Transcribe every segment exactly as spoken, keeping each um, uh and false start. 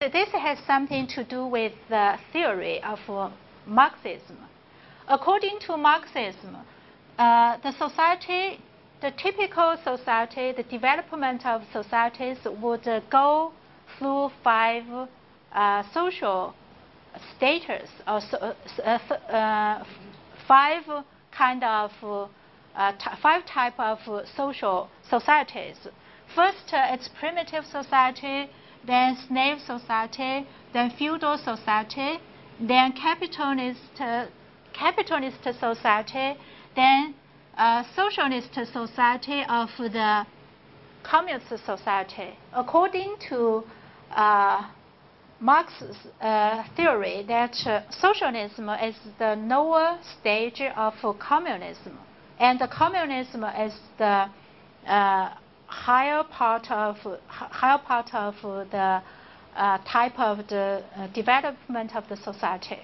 this has something to do with the theory of uh, Marxism. According to Marxism, uh, the society, the typical society, the development of societies would uh, go through five uh, social status, or so, uh, uh, five kind of uh, five type of social societies. First, uh, it's primitive society, then slave society, then feudal society, then capitalist uh, capitalist society, then uh, socialist society of the communist society. According to uh, Marx's uh, theory, that uh, socialism is the lower stage of communism, and the communism is the uh, higher part of higher part of the uh, type of the uh, development of the society.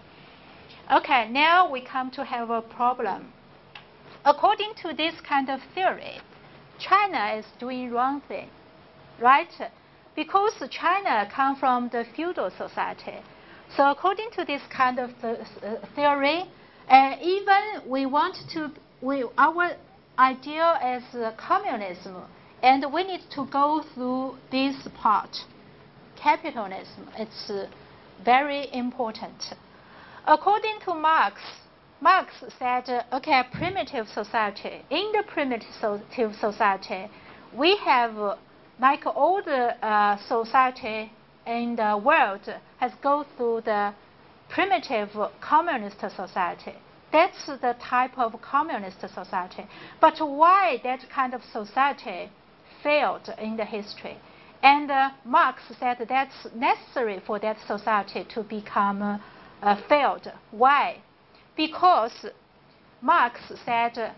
Okay, now we come to have a problem. According to this kind of theory, China is doing wrong thing, right? Because China comes from the feudal society. So according to this kind of th uh, theory, uh, even we want to, we, our ideal is uh, communism, and we need to go through this part, capitalism. It's uh, very important. According to Marx, Marx said, uh, okay, primitive society. In the primitive society, we have uh, like all the uh, society in the world has gone through the primitive communist society. That's the type of communist society. But why that kind of society failed in the history? And uh, Marx said that's necessary for that society to become uh, uh, failed. Why? Because Marx said, uh,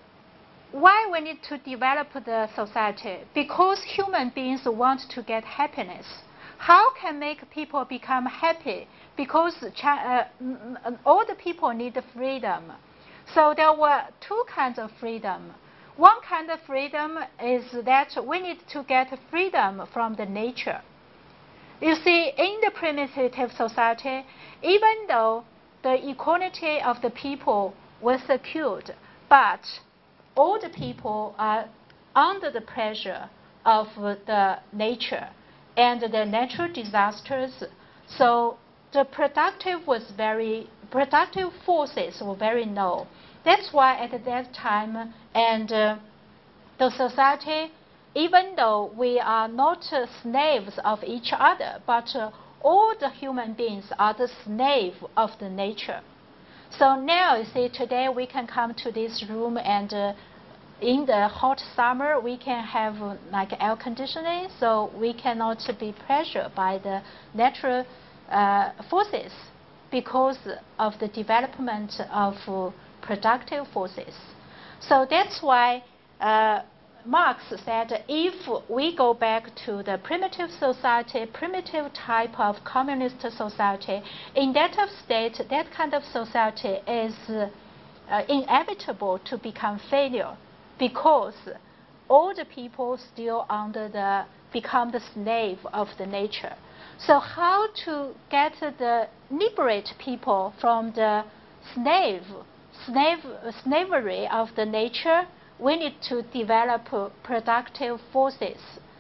why we need to develop the society? Because human beings want to get happiness. How can make people become happy? Because uh, all the people need freedom. So there were two kinds of freedom. One kind of freedom is that we need to get freedom from the nature. You see, in the primitive society, even though the equality of the people was secured, but all the people are under the pressure of the nature and the natural disasters. So the productive was very productive forces were very low. That's why at that time, and uh, the society, even though we are not uh, slaves of each other, but uh, all the human beings are the slave of the nature. So now, you see, today we can come to this room, and uh, in the hot summer we can have uh, like air conditioning, so we cannot be pressured by the natural uh, forces because of the development of uh, productive forces. So that's why uh, Marx said, if we go back to the primitive society, primitive type of communist society, in that of state, that kind of society is uh, inevitable to become failure, because all the people still under the become the slave of the nature. So how to get the liberate people from the slave slave slavery of the nature? We need to develop productive forces.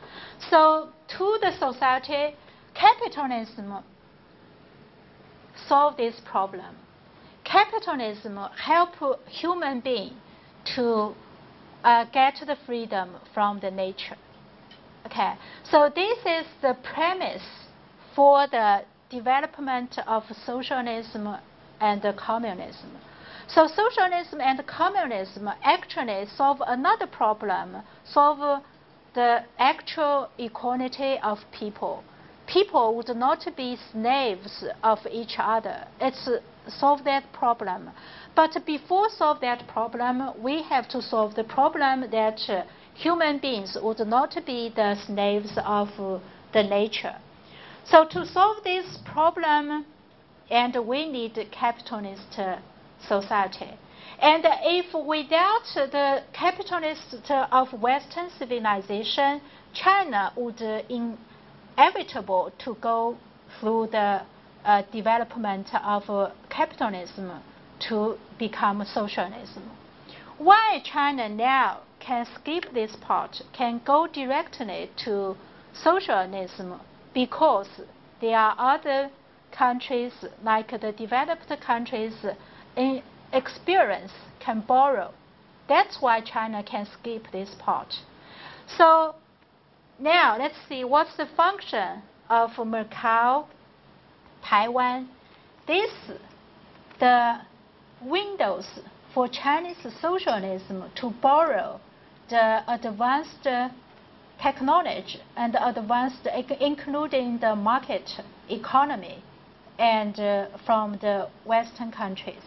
So to the society, capitalism solve this problem. Capitalism help human being to uh, get the freedom from the nature. Okay, so this is the premise for the development of socialism and communism. So socialism and communism actually solve another problem, solve the actual equality of people. People would not be slaves of each other. It's solve that problem. But before solve that problem, we have to solve the problem that uh, human beings would not be the slaves of uh, the nature. So to solve this problem, and we need capitalist uh, society. And if without the capitalist of Western civilization, China would uh, inevitable to go through the uh, development of uh, capitalism to become socialism. Why China now can skip this part, can go directly to socialism? Because there are other countries, like the developed countries, in experience can borrow. That's why China can skip this part. So now let's see what's the function of Macau, Taiwan. This, the windows for Chinese socialism to borrow the advanced technology and advanced, including the market economy, and uh, from the Western countries.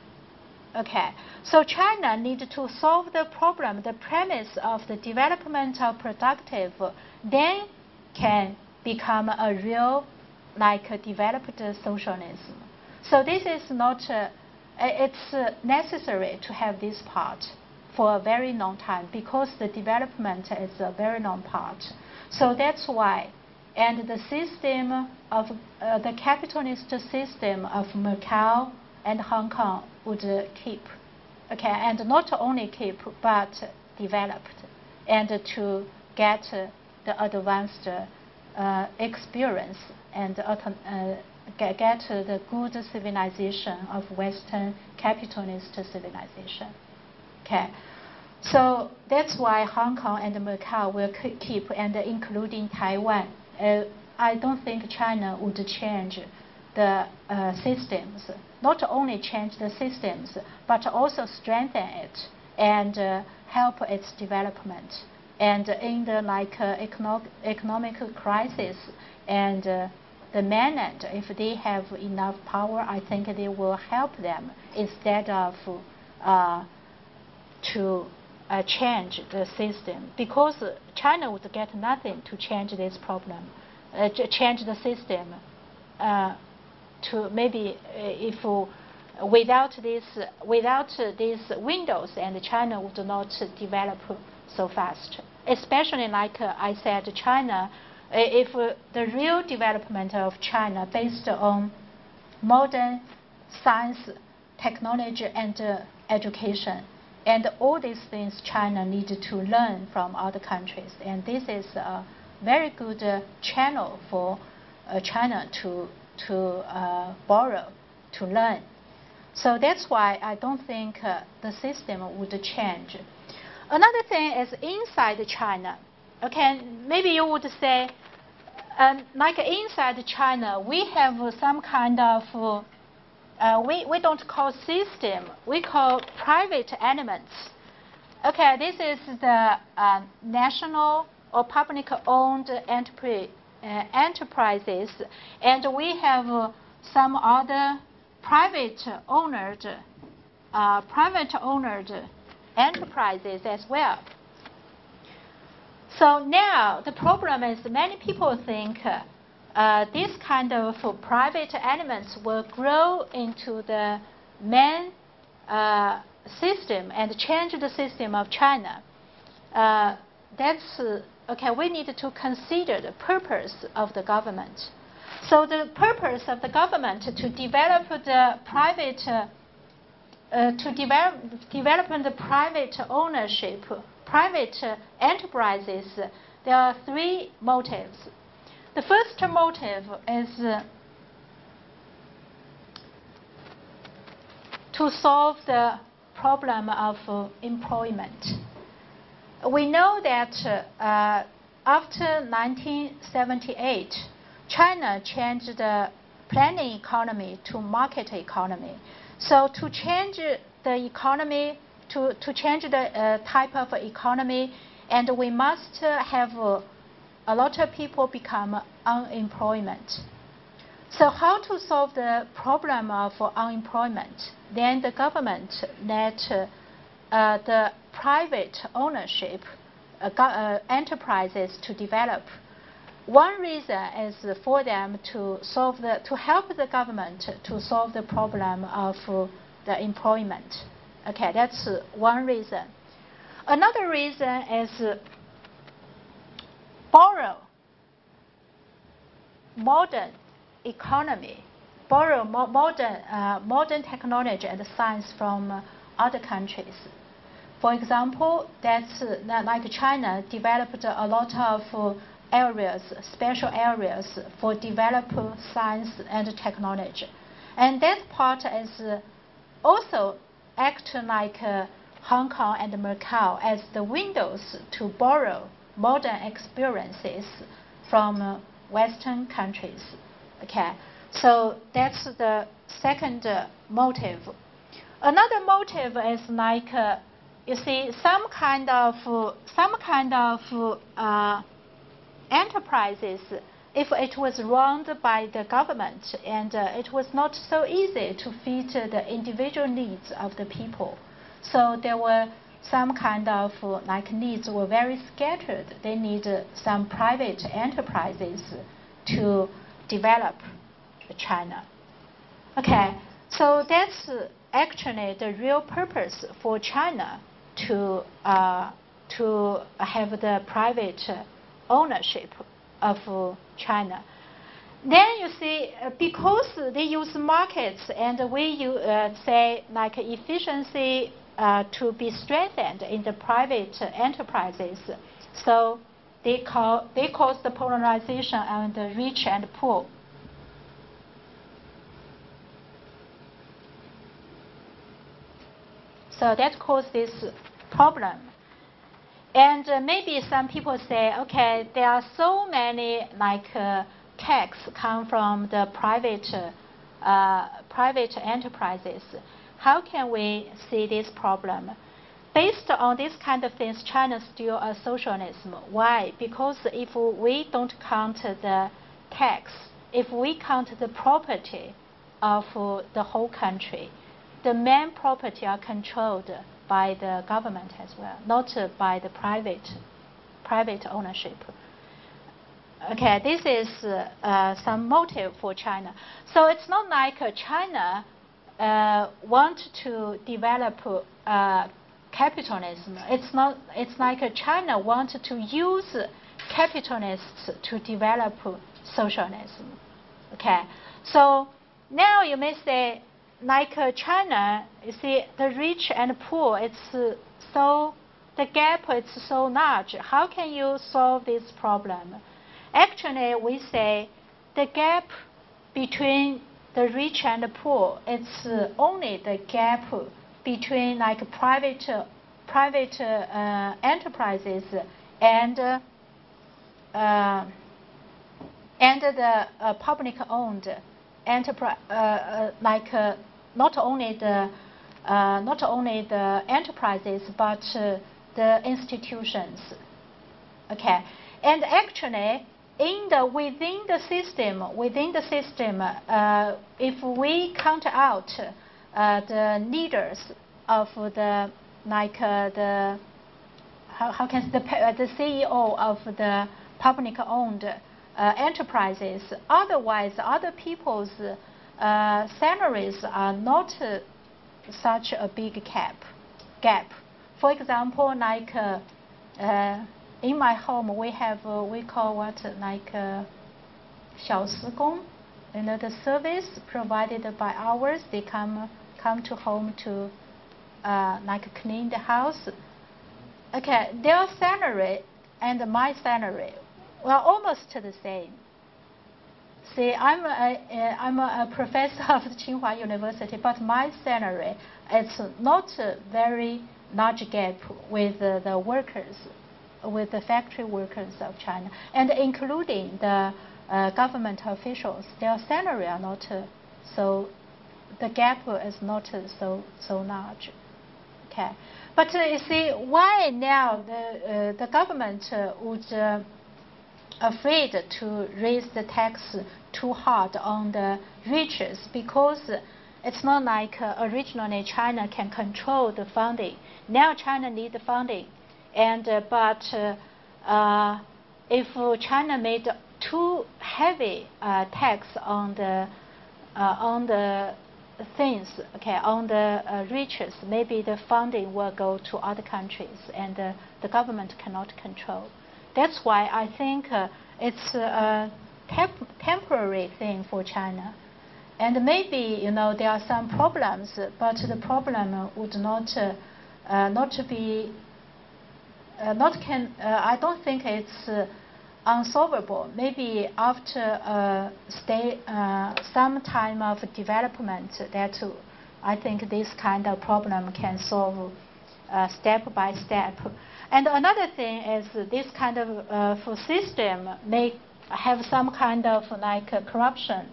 Okay, so China needs to solve the problem, the premise of the development of productive, then can become a real, like a developed socialism. So this is not, uh, it's uh, necessary to have this part for a very long time, because the development is a very long part. So that's why, and the system of, uh, the capitalist system of Macau and Hong Kong would uh, keep, okay, and not only keep, but developed, and to get uh, the advanced uh, experience and uh, get, get uh, the good civilization of Western capitalist civilization. Okay, so that's why Hong Kong and Macau will keep, and including Taiwan. Uh, I don't think China would change the uh, systems, not only change the systems, but also strengthen it and uh, help its development. And in the like uh, econo economic crisis and uh, the mainland, if they have enough power, I think they will help them instead of uh, to uh, change the system, because China would get nothing to change this problem, uh, to change the system. Uh, to maybe uh, if uh, without this, without uh, these windows, and China would not develop so fast. Especially like uh, I said, China, uh, if uh, the real development of China based on modern science, technology, and uh, education. And all these things China needs to learn from other countries. And this is a very good uh, channel for uh, China to, to uh, borrow, to learn. So that's why I don't think uh, the system would change. Another thing is inside China. Okay, maybe you would say, um, like inside China, we have some kind of uh, Uh, we, we don't call system, we call private elements. Okay, this is the uh, national or public-owned enterprise, uh, enterprises, and we have uh, some other private-owned, uh, private-owned enterprises as well. So now the problem is many people think uh, Uh, this kind of uh, private elements will grow into the main uh, system and change the system of China. Uh, that's uh, okay. We need to consider the purpose of the government. So the purpose of the government to develop the private, uh, uh, to develop develop the private ownership, private uh, enterprises. There are three motives. The first motive is uh, to solve the problem of uh, employment. We know that uh, after nineteen seventy-eight, China changed the planning economy to market economy. So to change the economy, to, to change the uh, type of economy, and we must uh, have uh, a lot of people become unemployment. So how to solve the problem of unemployment? Then the government let uh, uh, the private ownership uh, uh, enterprises to develop. One reason is for them to solve the, to help the government to solve the problem of uh, the employment. Okay, that's uh, one reason. Another reason is uh, borrow modern economy, borrow mo modern, uh, modern technology and science from uh, other countries. For example, that's uh, like China developed a lot of uh, areas, special areas for develop science and technology. And that part is uh, also act like uh, Hong Kong and Macau as the windows to borrow modern experiences from uh, Western countries. Okay, so that's the second uh, motive. Another motive is like uh, you see some kind of uh, some kind of uh, enterprises. If it was run by the government and uh, it was not so easy to fit the individual needs of the people, so there were some kind of uh, like needs were very scattered. They need uh, some private enterprises to develop China. Okay, so that's uh, actually the real purpose for China to uh, to have the private ownership of uh, China. Then you see, uh, because they use markets and we uh, say like efficiency uh, to be strengthened in the private enterprises, so they call they cause the polarization on the rich and poor. So that causes this problem. And uh, maybe some people say, okay, there are so many like uh, tax come from the private uh, uh, private enterprises. How can we see this problem? Based on this kind of things, China is still a socialism. Why? Because if we don't count the tax, if we count the property of uh, the whole country, the main property are controlled by the government as well, not uh, by the private private ownership. Okay, this is uh, uh, some motive for China. So it's not like uh, China uh, want to develop uh, capitalism. It's not. It's like uh, China want to use capitalists to develop socialism. Okay, so now you may say, like uh, China, you see, the rich and poor, it's uh, so, the gap is so large. How can you solve this problem? Actually, we say the gap between the rich and the poor, it's uh, only the gap between like private, uh, private uh, enterprises and, uh, uh, and the uh, public-owned enterprise, uh, uh, like uh, not only the uh, not only the enterprises but uh, the institutions. Okay, and actually, in the within the system, within the system, uh, if we count out uh, the leaders of the like uh, the how, how can the uh, the C E O of the public-owned Uh, enterprises. Otherwise, other people's uh, salaries are not uh, such a big gap. Gap. For example, like uh, uh, in my home, we have uh, we call what like uh, 小时工, you know, the service provided by ours. They come come to home to uh, like clean the house. Okay, their salary and my salary, well, almost the same. See, I'm a, a, I'm a professor of Tsinghua University, but my salary is not a very large gap with uh, the workers, with the factory workers of China, and including the uh, government officials. Their salary are not uh, so, the gap is not uh, so so large. Okay, but uh, you see, why now the uh, the government uh, would uh, afraid to raise the tax too hard on the riches? Because it's not like uh, originally China can control the funding. Now China needs the funding, and uh, but uh, uh, if China made too heavy uh, tax on the uh, on the things, okay, on the uh, riches, maybe the funding will go to other countries, and uh, the government cannot control. That's why I think uh, it's uh, temp temporary thing for China. And maybe, you know, there are some problems, but the problem would not, uh, uh, not be, uh, not can, uh, I don't think it's uh, unsolvable. Maybe after uh, stay, uh, some time of development, that uh, I think this kind of problem can solve uh, step by step. And another thing is this kind of uh, system may have some kind of like uh, corruption.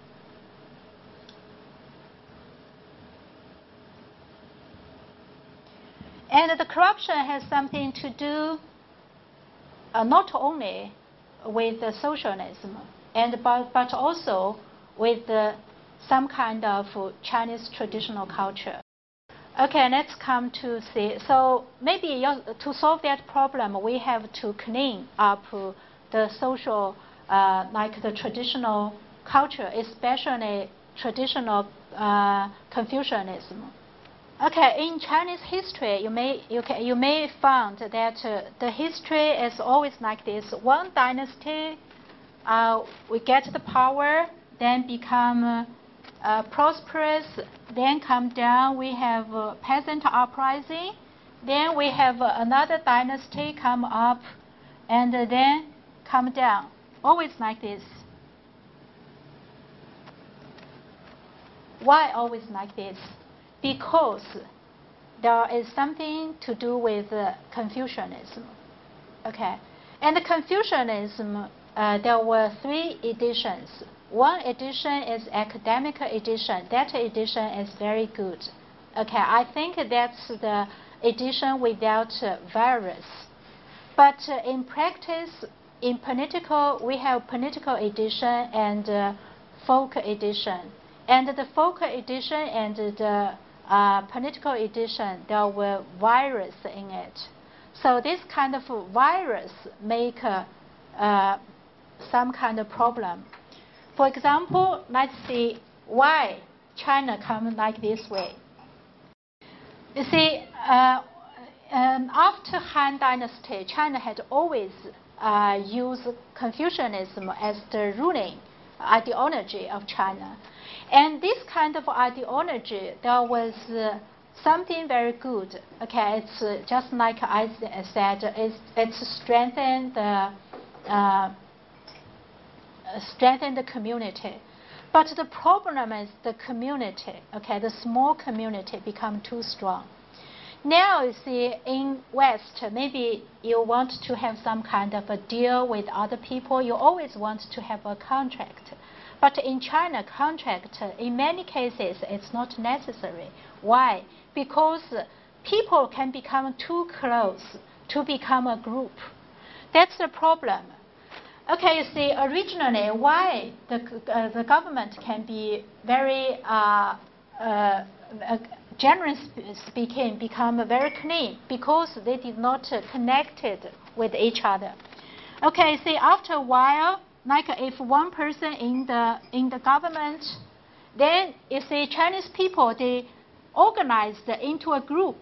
And the corruption has something to do uh, not only with the socialism, and but, but also with the, some kind of Chinese traditional culture. Okay, let's come to see. So maybe to solve that problem, we have to clean up the social, uh, like the traditional culture, especially traditional uh, Confucianism. Okay, in Chinese history, you may you can you may find that uh, the history is always like this. One dynasty, uh, we get the power, then become uh, uh, prosperous, then come down. We have uh, peasant uprising, then we have uh, another dynasty come up, and uh, then come down. Always like this. Why always like this? Because there is something to do with uh, Confucianism. Okay, and Confucianism, uh, there were three editions. One edition is academic edition. That edition is very good. Okay, I think that's the edition without uh, virus. But uh, in practice, in political, we have political edition and uh, folk edition. And the folk edition and the uh, political edition, there were virus in it. So this kind of virus make uh, uh, some kind of problem. For example, let's see why China come like this way. You see, uh, um, after Han Dynasty, China had always uh, used Confucianism as the ruling ideology of China. And this kind of ideology, there was uh, something very good. Okay, it's uh, just like I said, it's, it's strengthened the uh, strengthen the community. But the problem is the community, okay, the small community become too strong. Now you see in West, maybe you want to have some kind of a deal with other people. You always want to have a contract. But in China, contract, in many cases, it's not necessary. Why? Because people can become too close to become a group. That's the problem. Okay, you see, originally, why the, uh, the government can be very, uh, uh, generally speaking, become very clean because they did not uh, connected with each other. Okay, see, after a while, like if one person in the in the government, then you see Chinese people, they organized into a group.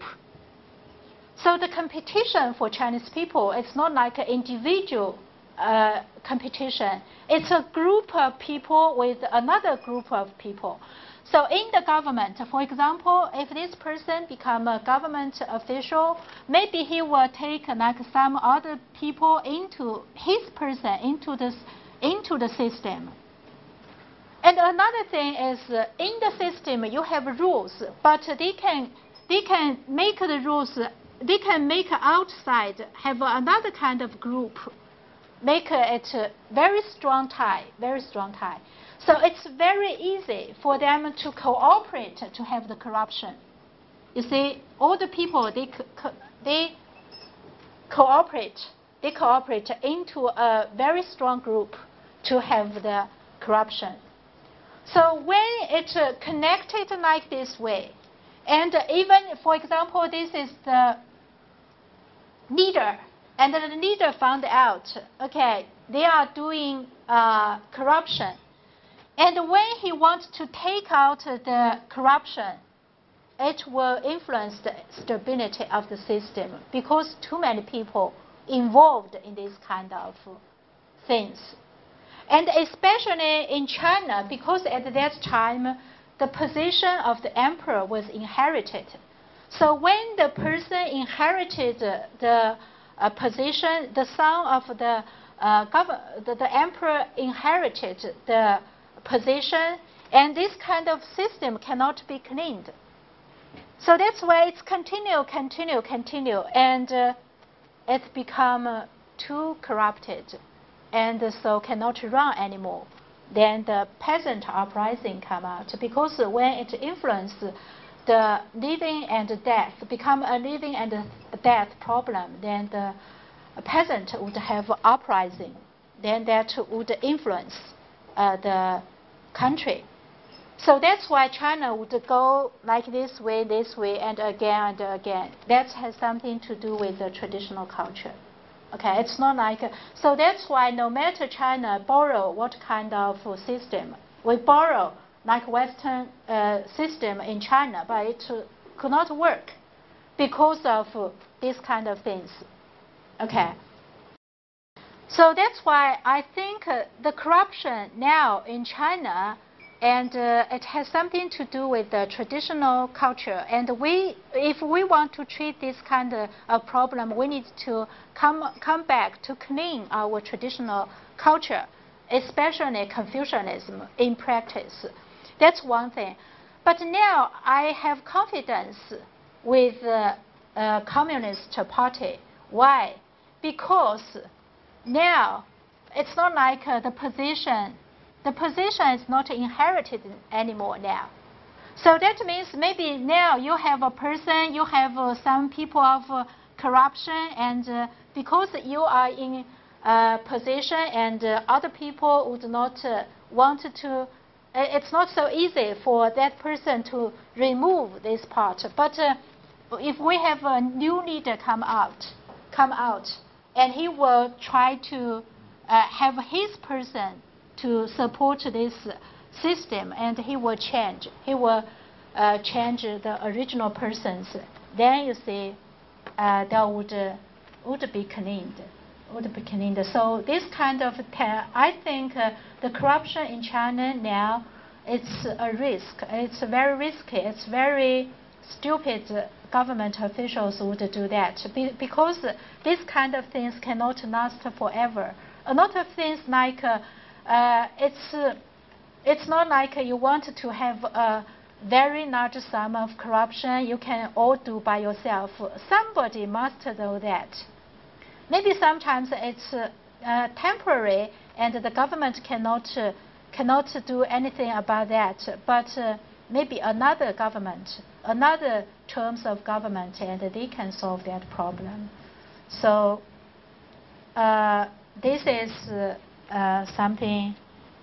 So the competition for Chinese people, it's not like an individual uh, competition. It's a group of people with another group of people. So in the government, for example, if this person become a government official, maybe he will take like some other people into his person into this into the system. And another thing is, uh, in the system you have rules, but they can they can make the rules. They can make outside have another kind of group, make it a very strong tie, very strong tie. So it's very easy for them to cooperate to have the corruption. You see, all the people they co they cooperate, they cooperate into a very strong group to have the corruption. So when it's uh, connected like this way, and uh, even, for example, this is the leader, and the leader found out, okay, they are doing uh, corruption. And when he wants to take out the corruption, it will influence the stability of the system because too many people involved in this kind of things. And especially in China, because at that time, the position of the emperor was inherited. So when the person inherited the uh, position, the son of the, uh, gov- the, the emperor inherited the position, and this kind of system cannot be cleaned. So that's why it's continue, continue, continue, and uh, it's become uh, too corrupted, and so cannot run anymore. Then the peasant uprising come out, because when it influences the living and death, become a living and death problem, then the peasant would have uprising. Then that would influence uh, the country. So that's why China would go like this way, this way, and again and again. That has something to do with the traditional culture. Okay, it's not like, so that's why no matter China borrow what kind of system, we borrow like Western uh, system in China, but it uh, could not work because of uh, these kind of things. Okay. So that's why I think uh, the corruption now in China, and uh, it has something to do with the traditional culture. And we, if we want to treat this kind of uh, problem, we need to come, come back to clean our traditional culture, especially Confucianism in practice. That's one thing. But now I have confidence with the uh, uh, Communist Party. Why? Because now it's not like uh, the position The position is not inherited anymore now. So that means maybe now you have a person, you have uh, some people of uh, corruption, and uh, because you are in a position and uh, other people would not uh, want to, it's not so easy for that person to remove this part. But uh, if we have a new leader come out, come out, and he will try to uh, have his person to support this system, and he will change. He will uh, change the original persons. Then you see, uh, that would uh, would be cleaned, would be cleaned. So this kind of, I think uh, the corruption in China now, it's a risk. It's very risky. It's very stupid. Government officials would do that because these kind of things cannot last forever. A lot of things like. Uh, Uh, it's, uh, it's not like you want to have a very large sum of corruption you can all do by yourself. Somebody must do that. Maybe sometimes it's uh, uh, temporary and the government cannot, uh, cannot do anything about that. But uh, maybe another government, another terms of government, and they can solve that problem. So uh, this is uh, Uh, something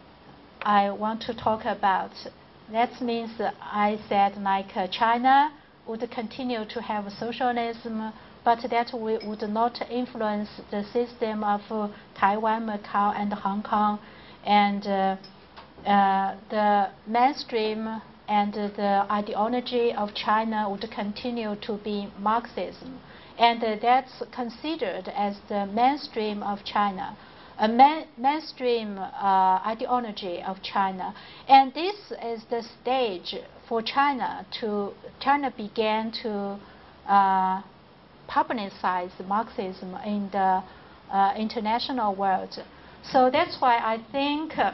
I want to talk about. That means I said like uh, China would continue to have socialism, but that we would not influence the system of uh, Taiwan, Macau, and Hong Kong, and uh, uh, the mainstream and the ideology of China would continue to be Marxism, and uh, that's considered as the mainstream of China. A man, mainstream uh, ideology of China, and this is the stage for China to China began to uh, publicize Marxism in the uh, international world. So that's why I think uh,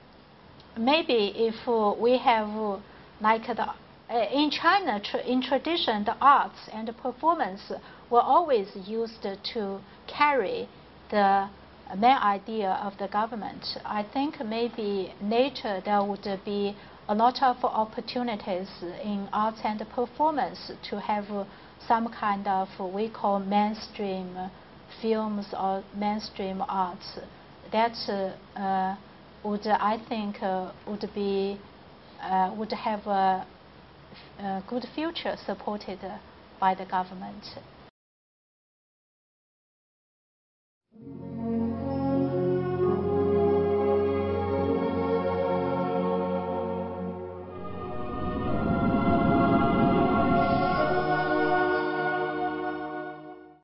maybe if uh, we have uh, like the uh, in China tra in tradition the arts and the performance were always used to carry the main idea of the government. I think maybe later there would be a lot of opportunities in arts and performance to have some kind of we call mainstream films or mainstream arts. That uh, would I think uh, would be uh, would have a, a good future supported by the government.